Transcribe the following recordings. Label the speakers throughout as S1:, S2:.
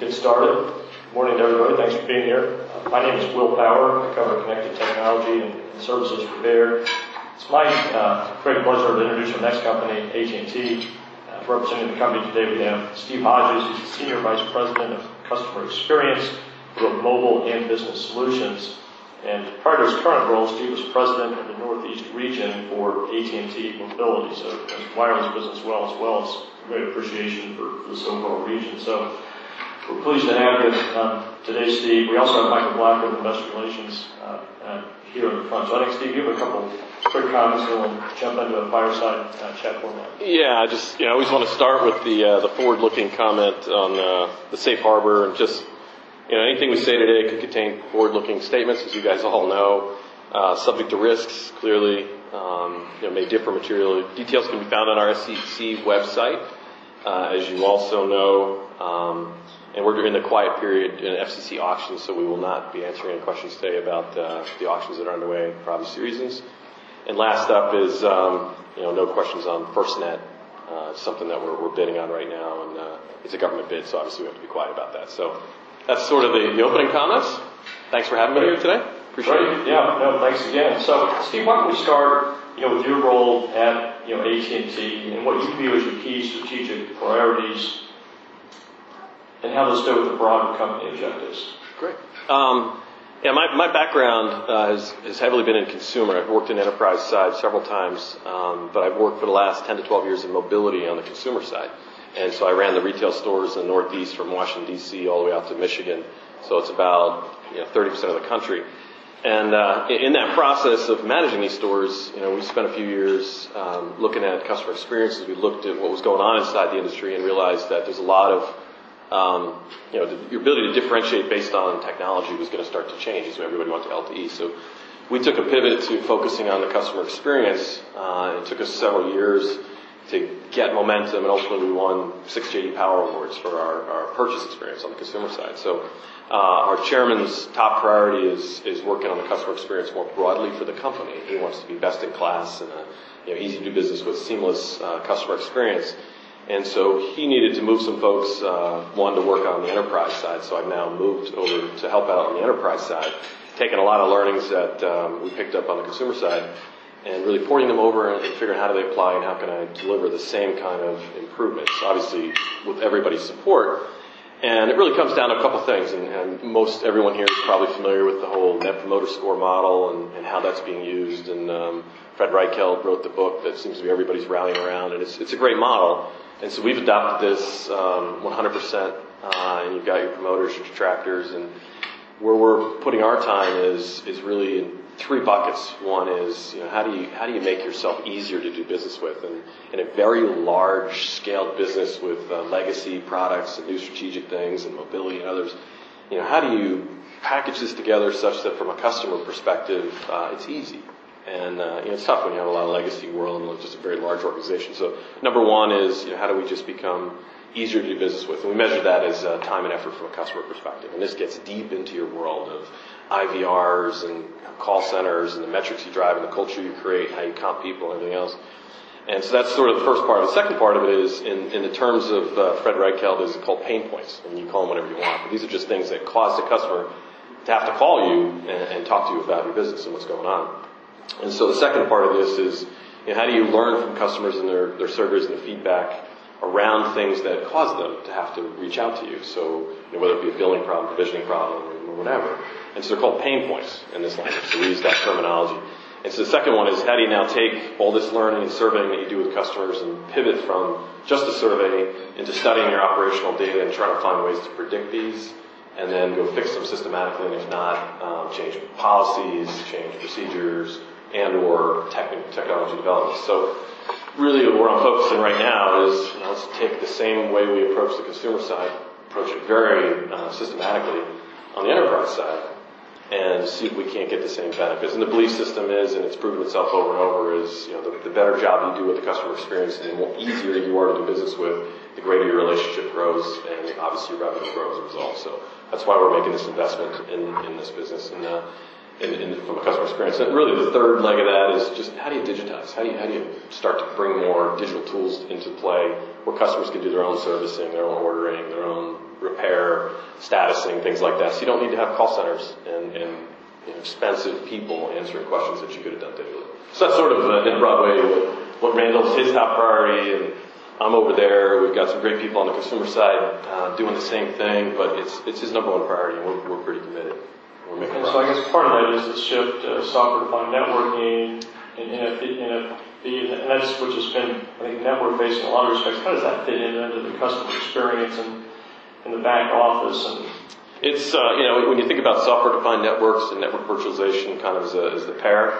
S1: get started. Good morning, everybody. Thanks for being here. My name is Will Power. I cover connected technology and services for Baird. It's my great pleasure to introduce our next company, AT&T. Representing the company today, we have Steve Hodges, who's the Senior Vice President of Customer Experience for both mobile and business solutions. And prior to his current role, Steve was President of the Northeast region for AT&T Mobility, so his wireless business as well as great appreciation for this overall region. So we're pleased to have you today, Steve. We also have Michael Black with Investor Relations here in the front. So I think, Steve, you have a couple quick comments, and we'll jump into a fireside chat format.
S2: Yeah, I always want to start with the forward-looking comment on the safe harbor, and just anything we say today could contain forward-looking statements, as you guys all know, subject to risks. Clearly, may differ materially. Details can be found on our SEC website, as you also know. And we're in the quiet period in FCC auctions, so we will not be answering any questions today about the auctions that are underway for obvious reasons. And last up is, no questions on FirstNet. It's something that we're bidding on right now, and it's a government bid, so obviously we have to be quiet about that. So that's sort of the opening comments. Thanks for having me here today. Appreciate it.
S1: Yeah, no, thanks again. So, Steve, why don't we start, with your role at, AT&T and what you view as your key strategic priorities and how those fit with the broader company objectives.
S2: Great. My background has heavily been in consumer. I've worked in enterprise side several times, but I've worked for the last 10 to 12 years in mobility on the consumer side. And so I ran the retail stores in the Northeast from Washington, D.C. all the way out to Michigan. So it's about 30% of the country. And in that process of managing these stores, we spent a few years looking at customer experiences. We looked at what was going on inside the industry and realized that there's a lot of your ability to differentiate based on technology was going to start to change, so everybody went to LTE. So we took a pivot to focusing on the customer experience. It took us several years to get momentum, and ultimately we won 6 J.D. Power Awards for our purchase experience on the consumer side. So our chairman's top priority is working on the customer experience more broadly for the company. He wants to be best in class and easy to do business with, seamless customer experience. And so he needed to move some folks, one, to work on the enterprise side. So I've now moved over to help out on the enterprise side, taking a lot of learnings that we picked up on the consumer side and really porting them over and figuring how do they apply and how can I deliver the same kind of improvements, obviously with everybody's support. And it really comes down to a couple things, and most everyone here is probably familiar with the whole Net Promoter Score model and how that's being used. And Fred Reichheld wrote the book that seems to be everybody's rallying around, and it's a great model. And so we've adopted this 100%, and you've got your promoters, your detractors, and where we're putting our time is really in 3 buckets. One is, how do you make yourself easier to do business with? And in a very large scaled business with legacy products and new strategic things and mobility and others, how do you package this together such that from a customer perspective, it's easy? And it's tough when you have a lot of legacy world and just a very large organization. So number one is, how do we just become easier to do business with? And we measure that as time and effort from a customer perspective. And this gets deep into your world of IVRs and call centers and the metrics you drive and the culture you create, how you comp people and everything else. And so that's sort of the first part. The second part of it is, in the terms of Fred Reichheld, is called pain points. And you call them whatever you want. But these are just things that cause the customer to have to call you and talk to you about your business and what's going on. And so the second part of this is, how do you learn from customers and their surveys and the feedback around things that cause them to have to reach out to you? So whether it be a billing problem, provisioning problem, or whatever. And so they're called pain points in this language. So we use that terminology. And so the second one is, how do you now take all this learning and surveying that you do with customers and pivot from just a survey into studying your operational data and trying to find ways to predict these, and then go fix them systematically, and if not, change policies, change procedures, and or technology development. So really where I'm focusing right now is, let's take the same way we approach the consumer side, approach it very systematically on the enterprise side, and see if we can't get the same benefits. And the belief system is, and it's proven itself over and over, is the better job you do with the customer experience and the more easier you are to do business with, the greater your relationship grows, and obviously your revenue grows as a result. So that's why we're making this investment in this business. And from a customer experience. And really the third leg of that is just how do you digitize? How do you start to bring more digital tools into play where customers can do their own servicing, their own ordering, their own repair, statusing, things like that. So you don't need to have call centers and expensive people answering questions that you could have done digitally. So that's sort of in a broad way what Randall's his top priority, and I'm over there. We've got some great people on the consumer side doing the same thing, but it's his number one priority, and we're pretty committed. We're making progress.
S1: So I guess part of that is the shift to software-defined networking and NFV, and that's which has been, I think, network-based in a lot of respects. How does that fit into the customer experience and in the back office? And
S2: it's when you think about software-defined networks and network virtualization, kind of as the pair,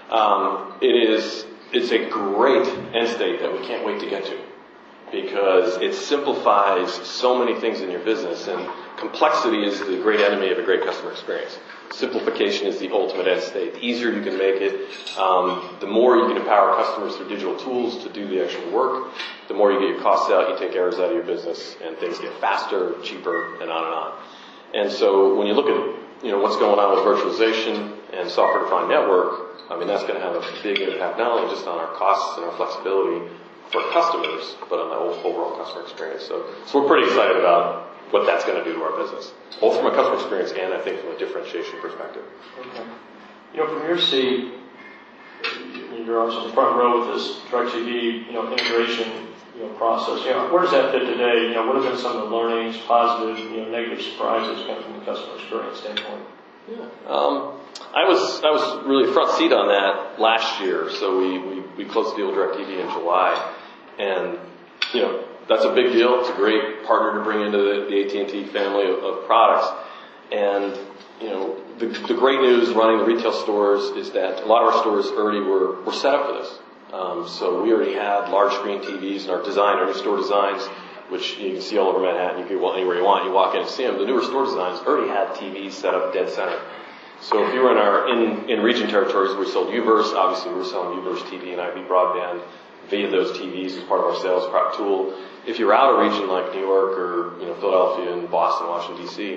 S2: it's a great end state that we can't wait to get to, because it simplifies so many things in your business, and complexity is the great enemy of a great customer experience. Simplification is the ultimate end state. The easier you can make it, the more you can empower customers through digital tools to do the actual work, the more you get your costs out, you take errors out of your business, and things get faster, cheaper, and on and on. And so when you look at what's going on with virtualization and software-defined network, I mean, that's going to have a big impact not only just on our costs and our flexibility for customers, but on the overall customer experience. So we're pretty excited about what that's going to do to our business, both from a customer experience and I think from a differentiation perspective.
S1: Okay. From your seat, you're also in the front row with this DirecTV, integration, process. Where does that fit today? What have been some of the learnings, positive, negative surprises coming from the customer experience standpoint?
S2: Yeah. I was really front seat on that last year. So we closed the deal with DirecTV in July, and that's a big deal. It's a great partner to bring into the AT&T family of products. And the great news running the retail stores is that a lot of our stores already were set up for this. So we already had large screen TVs in our new store designs, which you can see all over Manhattan. You can go anywhere you want. You walk in and see them. The newer store designs already had TVs set up dead center. So if you were in our in-region territories, we sold UVerse. Obviously, we were selling UVerse TV and IP broadband via those TVs as part of our sales prep tool. If you're out of region like New York or Philadelphia and Boston, Washington D.C.,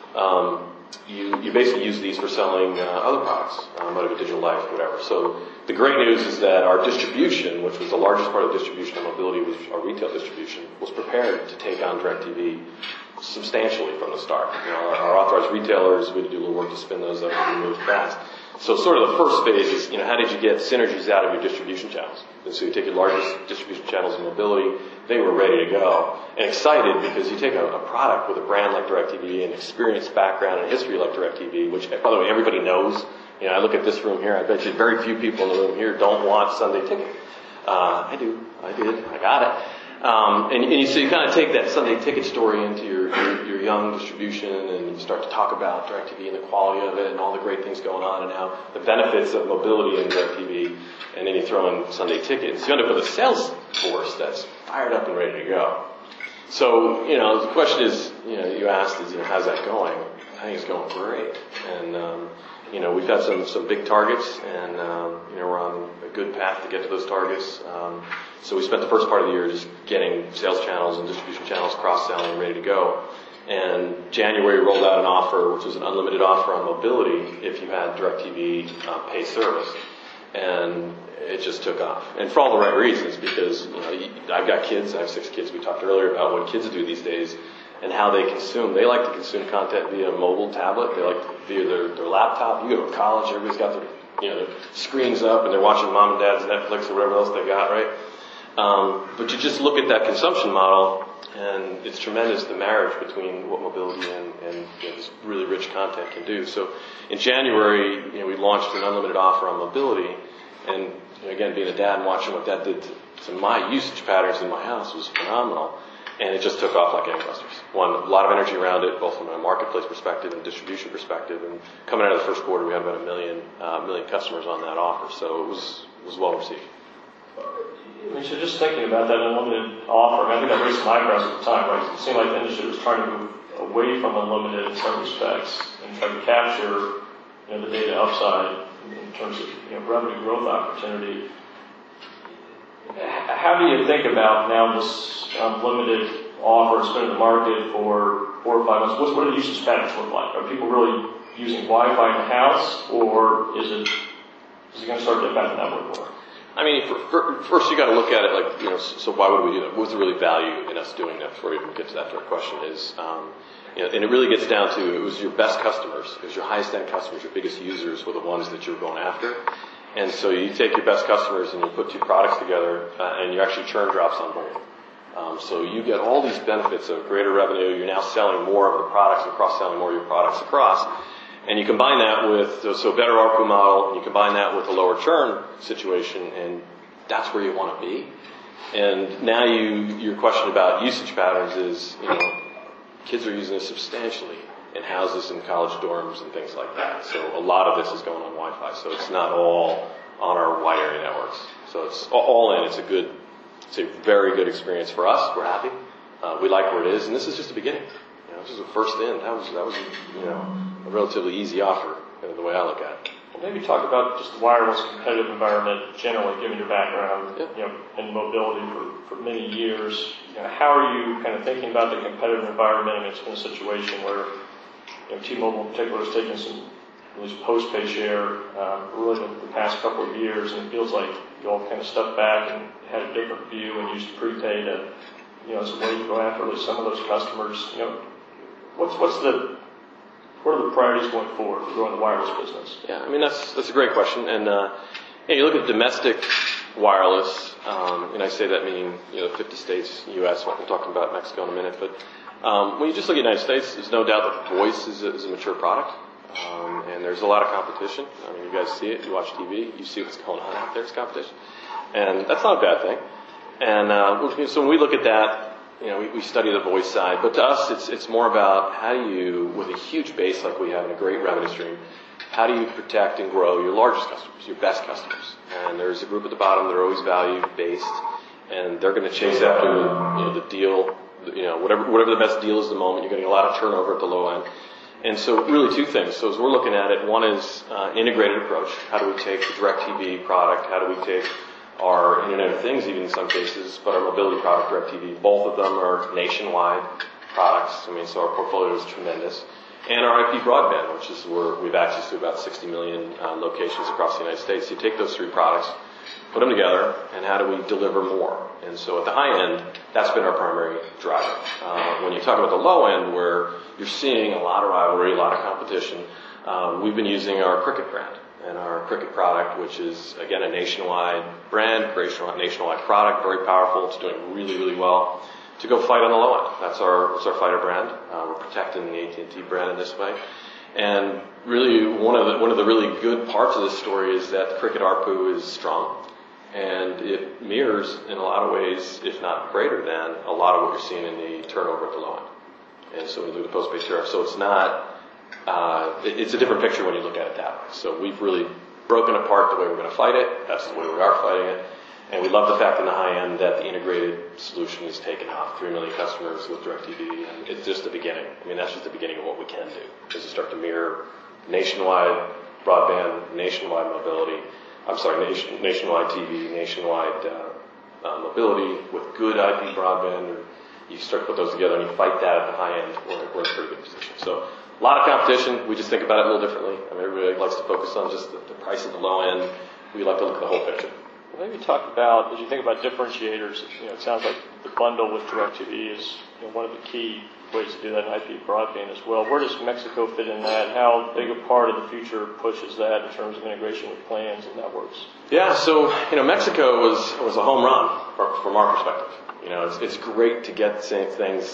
S2: you basically use these for selling other products, Motiva Digital Life, whatever. So the great news is that our distribution, which was the largest part of the distribution of mobility, was our retail distribution, was prepared to take on DirecTV substantially from the start. Our authorized retailers, we had to do a little work to spin those up and we moved fast. So sort of the first phase is, how did you get synergies out of your distribution channels? And so you take your largest distribution channels in mobility, they were ready to go. And excited because you take a product with a brand like DirecTV, an experience background and history like DirecTV, which, by the way, everybody knows. I look at this room here, I bet you very few people in the room here don't want Sunday Ticket. I do. I did. I got it. So you kind of take that Sunday Ticket story into your young distribution, and you start to talk about DirecTV and the quality of it and all the great things going on and now the benefits of mobility in DirecTV, and then you throw in Sunday Ticket. So you end up with a sales force that's fired up and ready to go. So, the question is, you asked is, how's that going? I think it's going great. And, we've got some big targets, and, we're on a good path to get to those targets. So we spent the first part of the year just getting sales channels and distribution channels cross-selling ready to go. And January rolled out an offer, which was an unlimited offer on mobility if you had DirecTV pay service. And it just took off. And for all the right reasons, because, I've got kids. I have 6 kids. We talked earlier about what kids do these days and how they consume. They like to consume content via a mobile tablet. They like via their laptop. You go to college, everybody's got their screens up and they're watching mom and dad's Netflix or whatever else they got, right? But you just look at that consumption model, and it's tremendous, the marriage between what mobility and this really rich content can do. So in January, we launched an unlimited offer on mobility, and again, being a dad and watching what that did to my usage patterns in my house was phenomenal. And it just took off like gangbusters. A lot of energy around it, both from a marketplace perspective and distribution perspective. And coming out of the first quarter, we had about 1 million customers on that offer. So it was well received.
S1: So just thinking about that unlimited offer, I think that raised some eyebrows at the time, right? It seemed like the industry was trying to move away from unlimited in some respects and try to capture, the data upside in terms of, revenue growth opportunity. How do you think about now this unlimited offer? It's been in the market for 4 or 5 months. What do usage patterns look like? Are people really using Wi-Fi in-house, or is it going to start getting back to network more?
S2: I mean, first you got to look at it like, so why would we do that? What's the really value in us doing that before we even get to that direct question is, and it really gets down to, it was your best customers, it was your highest end customers, your biggest users were the ones that you were going after. And so you take your best customers and you put two products together, and you actually churn drops on both. So you get all these benefits of greater revenue. You're now selling more of the products and cross-selling more of your products across. And you combine that with, so better ARPU model, and you combine that with a lower churn situation, and that's where you want to be. And now your question about usage patterns is, kids are using this substantially in houses and college dorms and things like that. So a lot of this is going on Wi-Fi. So it's not all on our wide area networks. So it's all in. It's a very good experience for us. We're happy. We like where it is, and this is just the beginning. This is the first in. That was a relatively easy offer, the way I look at it.
S1: Well, maybe talk about just the wireless competitive environment generally, given your background, in mobility for many years. How are you kind of thinking about the competitive environment? And it's been a situation where T-Mobile in particular has taken some at least post-pay share really the past couple of years, and it feels like you all kind of stepped back and had a different view and used prepaid as a way to go after at least some of those customers. What are the priorities going forward for growing the wireless business?
S2: Yeah, I mean, that's a great question. And you look at domestic wireless, and I say that meaning 50 states, U.S. We're talking about Mexico in a minute. But when you just look at the United States, there's no doubt that voice is a mature product, and there's a lot of competition. I mean, you guys see it. You watch TV, you see what's going on out there. There's competition, and that's not a bad thing. And so when we look at that, we study the voice side, but to us, it's more about how do you, with a huge base like we have and a great revenue stream, how do you protect and grow your largest customers, your best customers? And there's a group at the bottom that are always value-based, and they're going to chase after the deal, whatever the best deal is at the moment. You're getting a lot of turnover at the low end. And so really two things. So as we're looking at it, one is integrated approach. How do we take the DirecTV product? How do we take our Internet of Things, even in some cases, but our mobility product, DirecTV, both of them are nationwide products. I mean, so our portfolio is tremendous. And our IP broadband, which is where we have access to about 60 million locations across the United States. So you take those three products, put them together, and how do we deliver more? And so at the high end, that's been our primary driver. When you talk about the low end, where you're seeing a lot of rivalry, a lot of competition, we've been using our Cricket brand. And our Cricket product, which is, again, a nationwide brand, nationwide product, very powerful. It's doing really, really well to go fight on the low end. That's our fighter brand. We're protecting the AT&T brand in this way. And really, one of the really good parts of this story is that the Cricket ARPU is strong. And it mirrors, in a lot of ways, if not greater than, a lot of what you're seeing in the turnover at the low end. And so we look at the postpaid tariff. So it's not... it's a different picture when you look at it that way. So we've really broken apart the way we're going to fight it. That's the way we are fighting it. And we love the fact in the high end that the integrated solution is taken off. 3 million customers with DirecTV, and it's just the beginning. I mean, that's just the beginning of what we can do, is to start to mirror nationwide broadband, nationwide mobility. Nationwide TV, nationwide mobility with good IP broadband. You start to put those together and you fight that at the high end. We're in a pretty good position. So a lot of competition. We just think about it a little differently. I mean, everybody likes to focus on just the price at the low end. We like to look at the whole picture.
S1: Well, maybe talk about, as you think about differentiators, it sounds like the bundle with DirecTV is one of the key ways to do that in IP broadband as well. Where does Mexico fit in that? How big a part of the future push is that in terms of integration with plans and networks?
S2: Yeah, so Mexico was a home run from our perspective. It's great to get things,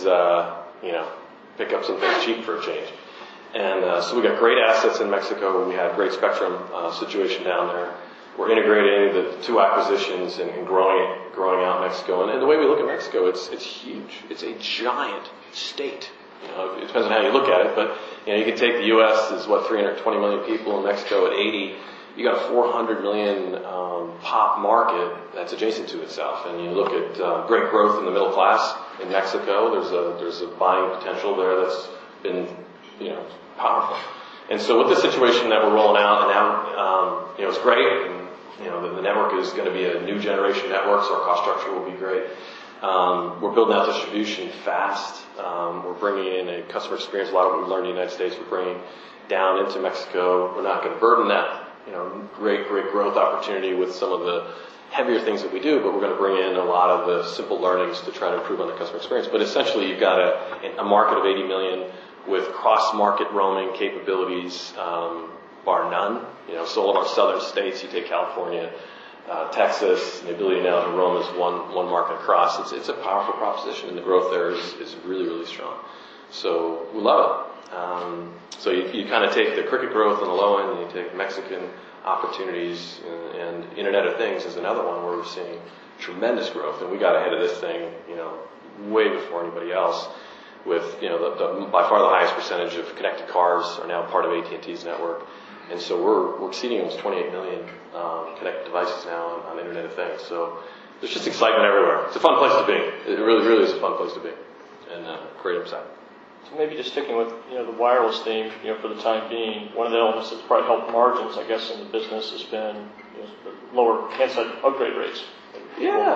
S2: pick up some things cheap for a change. And so we got great assets in Mexico. We had great spectrum situation down there. We're integrating the two acquisitions and growing out Mexico. And the way we look at Mexico, it's huge. It's a giant state. It depends on how you look at it, but you can take the U.S. is 320 million people, and Mexico at 80. You got a 400 million pop market that's adjacent to itself. And you look at great growth in the middle class in Mexico. There's a buying potential there that's been powerful. And so with this situation that we're rolling out, and now it's great. And, the network is going to be a new generation network, so our cost structure will be great. We're building out distribution fast. We're bringing in a customer experience. A lot of what we learned in the United States, we're bringing down into Mexico. We're not going to burden that, great growth opportunity with some of the heavier things that we do, but we're going to bring in a lot of the simple learnings to try to improve on the customer experience. But essentially, you've got a market of 80 million with cross-market roaming capabilities, bar none. So all of our southern states, you take California, Texas, the ability now to roam as one market across. It's a powerful proposition, and the growth there is really, really strong. So we love it. So you kind of take the Cricket growth on the low end, and you take Mexican opportunities, and Internet of Things is another one where we're seeing tremendous growth, and we got ahead of this thing, way before anybody else. With by far the highest percentage of connected cars are now part of AT&T's network, and so we're exceeding almost 28 million connected devices now on Internet of Things. So there's just excitement everywhere. It's a fun place to be. It really, really is a fun place to be, and great upside.
S1: So maybe just sticking with the wireless theme, for the time being, one of the elements that's probably helped margins, I guess, in the business has been the lower handset upgrade rates.
S2: Yeah.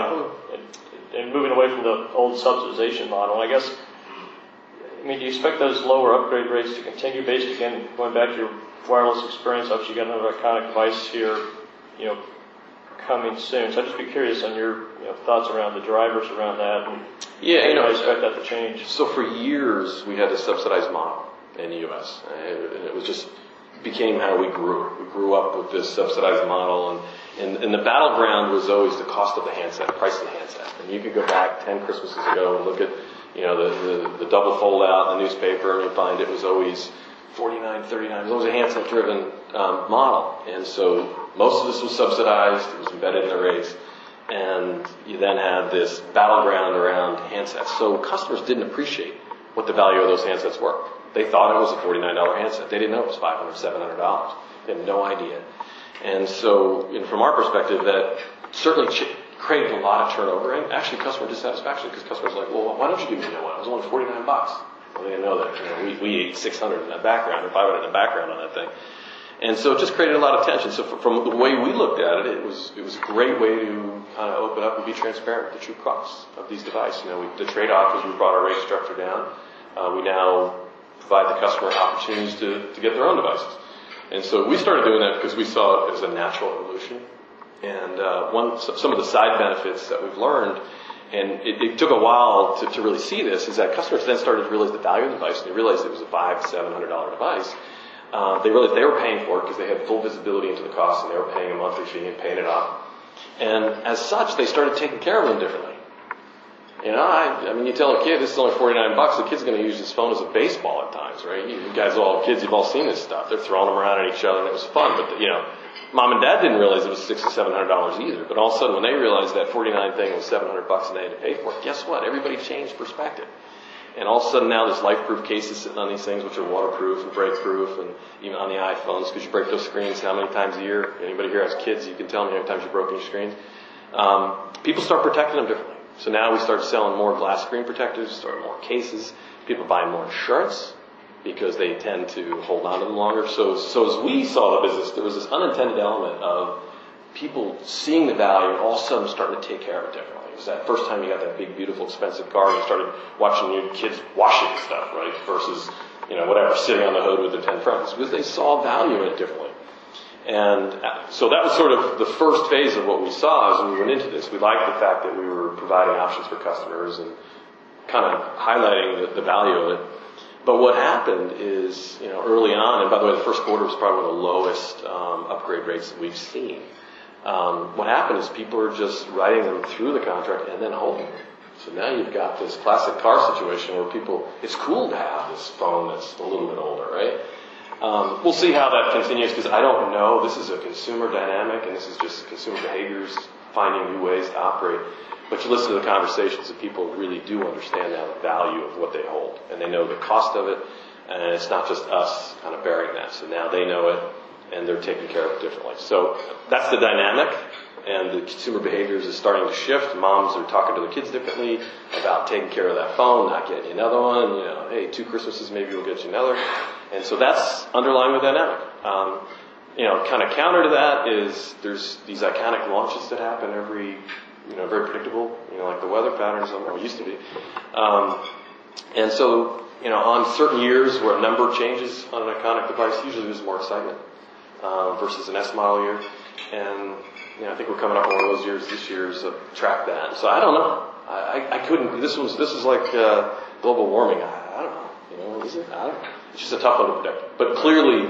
S1: And moving away from the old subsidization model. And I guess, do you expect those lower upgrade rates to continue based, again, going back to your wireless experience? Obviously, you got another iconic device here, coming soon. So I'd just be curious on your thoughts around the drivers around that. And I expect that to change.
S2: So for years, we had a subsidized model in the U.S. And it was just became how we grew. We grew up with this subsidized model, and the battleground was always the cost of the handset, the price of the handset. And you could go back 10 Christmases ago and look at the double fold out in the newspaper, and you find it was always $49, $39. It was always a handset-driven model. And so most of this was subsidized. It was embedded in the rates. And you then had this battleground around handsets. So customers didn't appreciate what the value of those handsets were. They thought it was a $49 handset. They didn't know it was $500, $700. They had no idea. And so, from our perspective, that certainly created a lot of turnover and actually customer dissatisfaction, because customers were like, well, why don't you give me a new one? It was only $49. Well, they didn't know that. We ate $600 in the background or $500 in the background on that thing. And so it just created a lot of tension. So from the way we looked at it, it was a great way to kind of open up and be transparent with the true costs of these devices. The trade-off is we brought our rate structure down. We now provide the customer opportunities to get their own devices. And so we started doing that because we saw it as a natural evolution. And some of the side benefits that we've learned, and it took a while to really see this, is that customers then started to realize the value of the device, and they realized it was a $500, $700 device. They realized they were paying for it because they had full visibility into the cost, and they were paying a monthly fee and paying it off. And as such, they started taking care of them differently. You tell a kid this is only $49, the kid's going to use his phone as a baseball at times, right? You guys all kids, you've all seen this stuff. They're throwing them around at each other, and it was fun. But mom and dad didn't realize it was $600 or $700 either. But all of a sudden, when they realized that $49 thing was $700 and they had to pay for it, guess what? Everybody changed perspective. And all of a sudden now there's life-proof cases sitting on these things, which are waterproof and break-proof, and even on the iPhones, because you break those screens how many times a year? Anybody here has kids, you can tell me how many times you've broken your screens. People start protecting them differently. So now we start selling more glass screen protectors, start more cases. People buy more insurance because they tend to hold on to them longer. So as we saw the business, there was this unintended element of people seeing the value and all of a sudden starting to take care of it differently. It was that first time you got that big, beautiful, expensive car and you started watching your kids washing stuff, right? Versus, whatever, sitting on the hood with their 10 friends. Because they saw value in it differently. And so that was sort of the first phase of what we saw as we went into this. We liked the fact that we were providing options for customers and kind of highlighting the value of it. But what happened is, early on, and by the way, the first quarter was probably one of the lowest upgrade rates that we've seen. What happened is people are just writing them through the contract and then holding them. So now you've got this classic car situation where it's cool to have this phone that's a little bit older, right? We'll see how that continues because I don't know. This is a consumer dynamic and this is just consumer behaviors finding new ways to operate. But you listen to the conversations and people really do understand now the value of what they hold. And they know the cost of it. And it's not just us kind of bearing that. So now they know it and they're taking care of it differently. So that's the dynamic. And the consumer behaviors is starting to shift. Moms are talking to their kids differently about taking care of that phone, not getting you another one. Hey, 2 Christmases, maybe we'll get you another. And so that's underlying the dynamic. Kind of counter to that is there's these iconic launches that happen every very predictable, like the weather patterns, or used to be. And so, on certain years where a number changes on an iconic device, usually there's more excitement versus an S model year. And I think we're coming up on one of those years this year to track that. So I don't know. I couldn't. This is like global warming. I don't know. Is it? I don't know. It's just a tough one to predict. But clearly,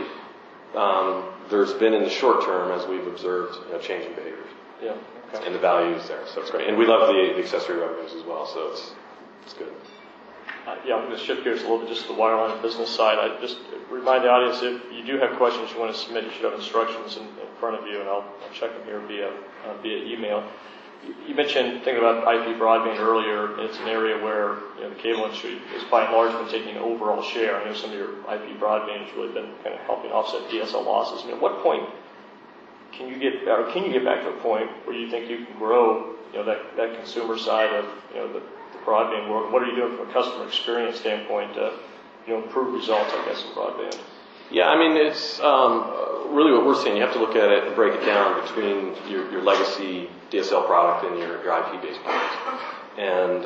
S2: there's been in the short term, as we've observed, changing behaviors.
S1: Yeah. Okay.
S2: And the value is there, so it's great. And we love the accessory revenues as well, so it's good.
S1: I'm going to shift gears a little bit just to the wireline business side. I just remind the audience, if you do have questions you want to submit, you should have instructions in front of you, and I'll check them here via email. You mentioned thinking about IP broadband earlier. It's an area where the cable industry is by and large been taking an overall share. I know some of your IP broadband has really been kind of helping offset DSL losses. At what point can you get back to a point where you think you can grow that consumer side of the broadband world? What are you doing from a customer experience standpoint to improve results, I guess, in broadband?
S2: Yeah, it's really what we're seeing. You have to look at it and break it down between your legacy DSL product and your IP-based product. And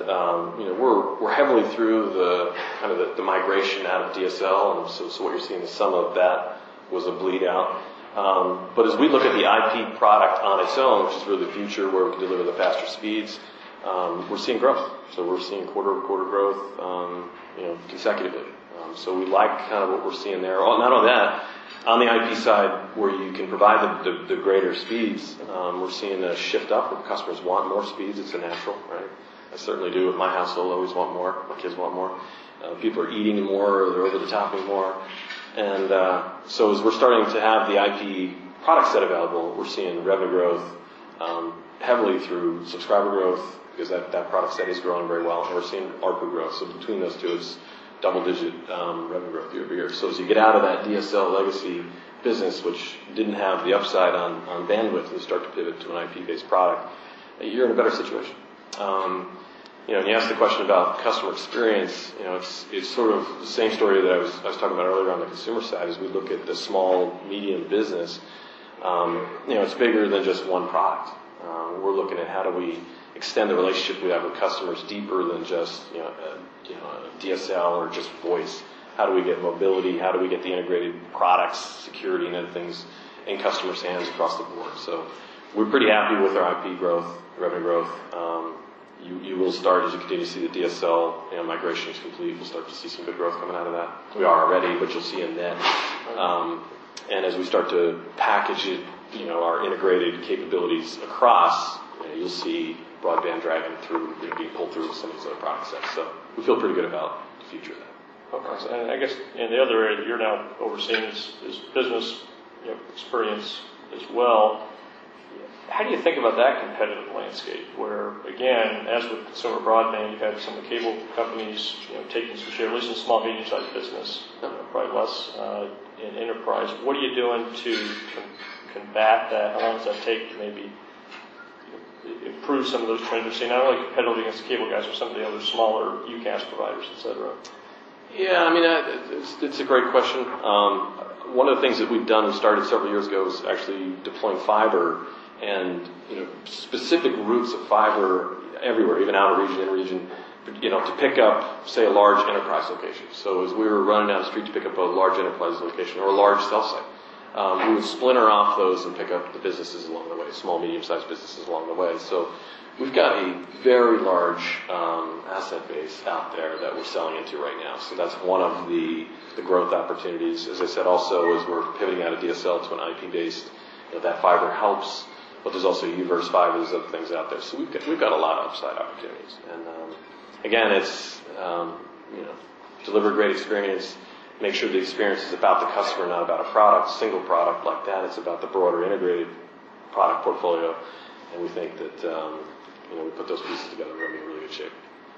S2: we're heavily through the migration out of DSL, and so what you're seeing is some of that was a bleed out. But as we look at the IP product on its own, which is really the future where we can deliver the faster speeds, we're seeing growth. So we're seeing quarter-over-quarter growth, consecutively. So we like kind of what we're seeing there. Not only that, on the IP side, where you can provide the greater speeds, we're seeing a shift up where customers want more speeds. It's a natural, right? I certainly do. At my household, I always want more. My kids want more. People are eating more. They're over the topping more. And so as we're starting to have the IP product set available, we're seeing revenue growth heavily through subscriber growth, because that product set is growing very well, and we're seeing ARPU growth. So between those two, it's double-digit revenue growth year over year. So as you get out of that DSL legacy business, which didn't have the upside on bandwidth, and start to pivot to an IP-based product, you're in a better situation. And you asked the question about customer experience. It's sort of the same story that I was talking about earlier on the consumer side. As we look at the small, medium business, it's bigger than just one product. We're looking at how do we extend the relationship we have with customers deeper than just a DSL or just voice. How do we get mobility? How do we get the integrated products, security, and other things in customers' hands across the board? So we're pretty happy with our IP growth, revenue growth. You will start, as you continue to see the DSL migration is complete, we'll start to see some good growth coming out of that. We are already, but you'll see a net. And as we start to package it, our integrated capabilities across, you'll see broadband dragging through, being pulled through with some of these other product sets. So we feel pretty good about the future of that.
S1: Okay. And I guess the other area that you're now overseeing is business experience as well. How do you think about that competitive landscape where, again, as with consumer broadband, you've had some of the cable companies taking some share, at least in small, medium-sized business, probably less in enterprise. What are you doing to combat that? How long does that take to maybe improve some of those trends we're seeing, not only competitively against the cable guys, but some of the other smaller UCaaS providers, et cetera?
S2: Yeah, it's a great question. One of the things that we've done, we started several years ago, is actually deploying fiber and specific routes of fiber everywhere, even out of region, in region, to pick up, say, a large enterprise location. So as we were running down the street to pick up a large enterprise location or a large cell site, we would splinter off those and pick up the businesses along the way, small, medium-sized businesses along the way. So we've got a very large asset base out there that we're selling into right now. So that's one of the growth opportunities. As I said, also, as we're pivoting out of DSL to an IP-based, that fiber helps. But there's also UVerse fiber, there's other things out there. So we've got a lot of upside opportunities. And again, it's deliver a great experience. Make sure the experience is about the customer, not about a product, single product like that. It's about the broader integrated product portfolio. And we think that we put those pieces together, we're going to be in really good shape.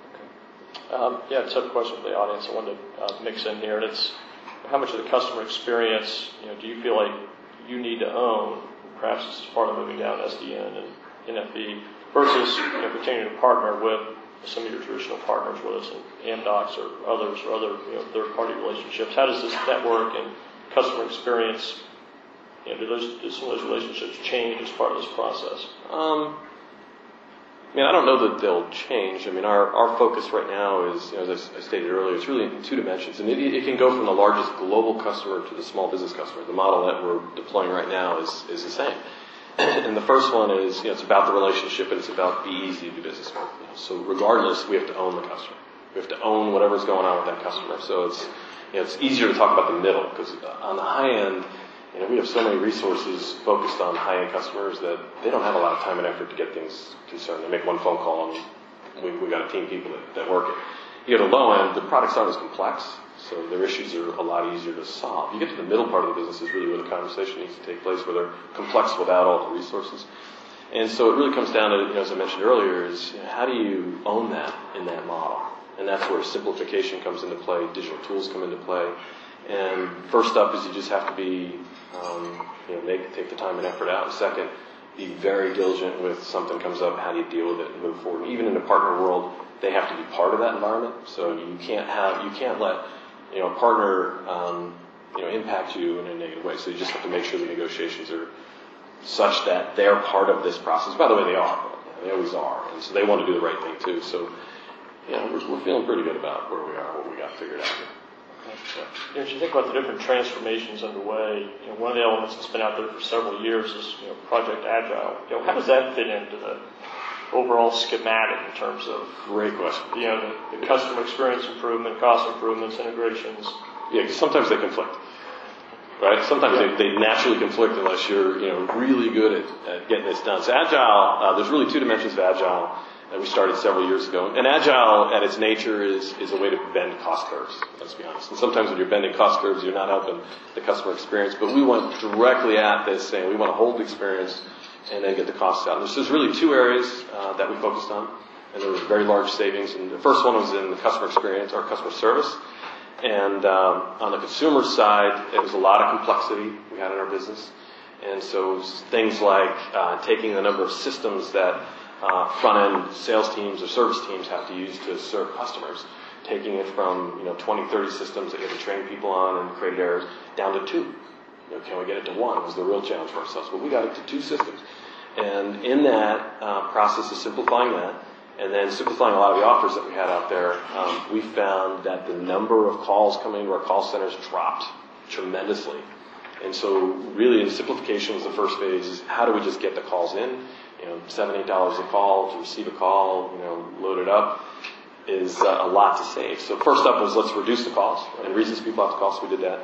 S1: Okay. It's a question for the audience I wanted to mix in here, and it's how much of the customer experience do you feel like you need to own? Perhaps this is part of moving down SDN and NFB versus continuing to partner with some of your traditional partners, whether it's Amdocs or others or other third-party relationships. How does this network and customer experience, do some of those relationships change as part of this process?
S2: I mean, I don't know that they'll change. I mean, our focus right now is, as I stated earlier, it's really in two dimensions. And it can go from the largest global customer to the small business customer. The model that we're deploying right now is the same. And the first one is, it's about the relationship and it's about be easy to do business with. So regardless, we have to own the customer. We have to own whatever's going on with that customer. So it's easier to talk about the middle because on the high end, we have so many resources focused on high-end customers that they don't have a lot of time and effort to get things concerned. They make one phone call and we got a team of people that work it. You get the low end, the products aren't as complex, so their issues are a lot easier to solve. You get to the middle part of the business is really where the conversation needs to take place, where they're complex without all the resources. And so it really comes down to, as I mentioned earlier, is how do you own that in that model? And that's where simplification comes into play, digital tools come into play. And first up is you just have to be, take the time and effort out. And second, be very diligent with something comes up, how do you deal with it and move forward. And even in the partner world, they have to be part of that environment. So you can't let, a partner, impact you in a negative way. So you just have to make sure the negotiations are such that they're part of this process. By the way, they are. They always are. And so they want to do the right thing too. So, we're feeling pretty good about where we are, what we got figured out here.
S1: As you think about the different transformations underway, one of the elements that's been out there for several years is Project Agile. How does that fit into the overall schematic in terms of
S2: great question?
S1: The customer experience improvement, cost improvements, integrations.
S2: Yeah, because sometimes they conflict, right? Sometimes they naturally conflict unless you're really good at getting this done. So Agile, there's really two dimensions of Agile. That we started several years ago. And Agile, at its nature, is a way to bend cost curves, let's be honest. And sometimes when you're bending cost curves, you're not helping the customer experience. But we went directly at this, saying we want to hold the experience and then get the costs out. And there's really two areas that we focused on, and there was very large savings. And the first one was in the customer experience, our customer service. And on the consumer side, it was a lot of complexity we had in our business. And so it was things like taking the number of systems that front-end sales teams or service teams have to use to serve customers, taking it from 20, 30 systems that you have to train people on and create errors down to 2. Can we get it to 1? Was the real challenge for ourselves. But we got it to 2 systems. And in that process of simplifying that, and then simplifying a lot of the offers that we had out there, we found that the number of calls coming into our call centers dropped tremendously. And so really the simplification was the first phase, is how do we just get the calls in? $7, $8 a call to receive a call, load it up is a lot to save. So first up was let's reduce the calls and reasons people have to call, so we did that.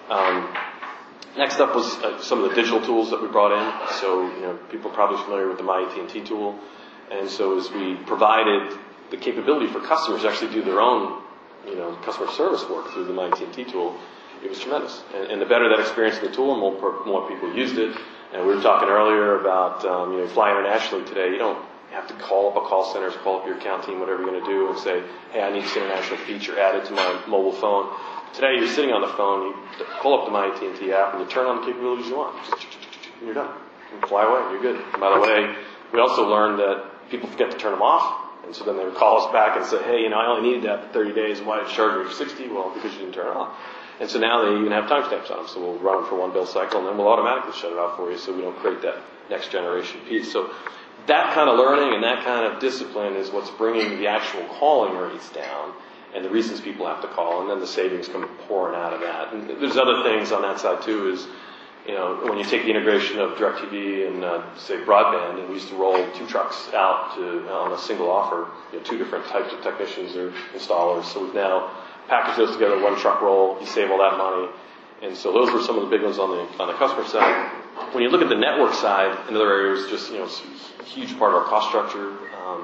S2: Next up was some of the digital tools that we brought in. So, people are probably familiar with the My AT&T tool. And so as we provided the capability for customers to actually do their own, customer service work through the My AT&T tool, it was tremendous. And the better that experience in the tool, and more people used it. And we were talking earlier about, fly internationally today. You don't have to call up a call center, call up your account team, whatever you're going to do, and say, hey, I need this international feature added to my mobile phone. Today, you're sitting on the phone, you pull up the My AT&T app, and you turn on the capabilities you want. And you're done. You can fly away, you're good. And by the way, we also learned that people forget to turn them off. And so then they would call us back and say, hey, I only needed that for 30 days. Why did you charge me for 60? Well, because you didn't turn it off. And so now they even have timestamps on them. So we'll run them for one bill cycle, and then we'll automatically shut it off for you so we don't create that next generation piece. So that kind of learning and that kind of discipline is what's bringing the actual calling rates down and the reasons people have to call, and then the savings come pouring out of that. And there's other things on that side too is, when you take the integration of DirecTV and, say, broadband, and we used to roll 2 trucks out on a single offer, 2 different types of technicians or installers. So we've now packaged those together, 1 truck roll, you save all that money. And so those were some of the big ones on the customer side. When you look at the network side, another area was just, it's a huge part of our cost structure.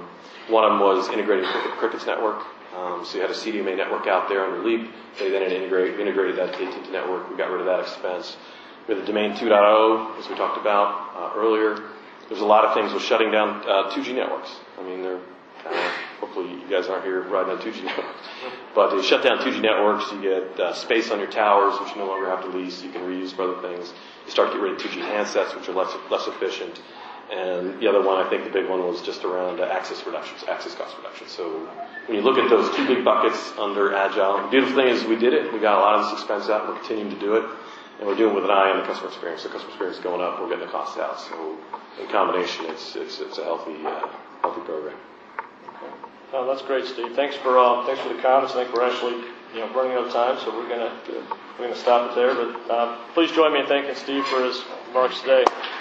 S2: One of them was integrating Cricket's network. So you had a CDMA network out there under Leap. They then integrated that to AT&T network. We got rid of that expense. We had the Domain 2.0, as we talked about earlier. There's a lot of things with shutting down 2G networks. I mean, hopefully you guys aren't here riding on 2G networks. But you shut down 2G networks, you get space on your towers, which you no longer have to lease. You can reuse for other things. You start to get rid of 2G handsets, which are less efficient. And the other one, I think the big one, was just around access cost reductions. So when you look at those 2 big buckets under Agile, the beautiful thing is we did it. We got a lot of this expense out. We're continuing to do it. and we're doing it with an eye on the customer experience. The customer experience is going up, we're getting the costs out. So in combination, it's a healthy program.
S1: Oh, that's great, Steve. Thanks for the comments. I think we're actually running out of time, so we're gonna stop it there. But please join me in thanking Steve for his remarks today.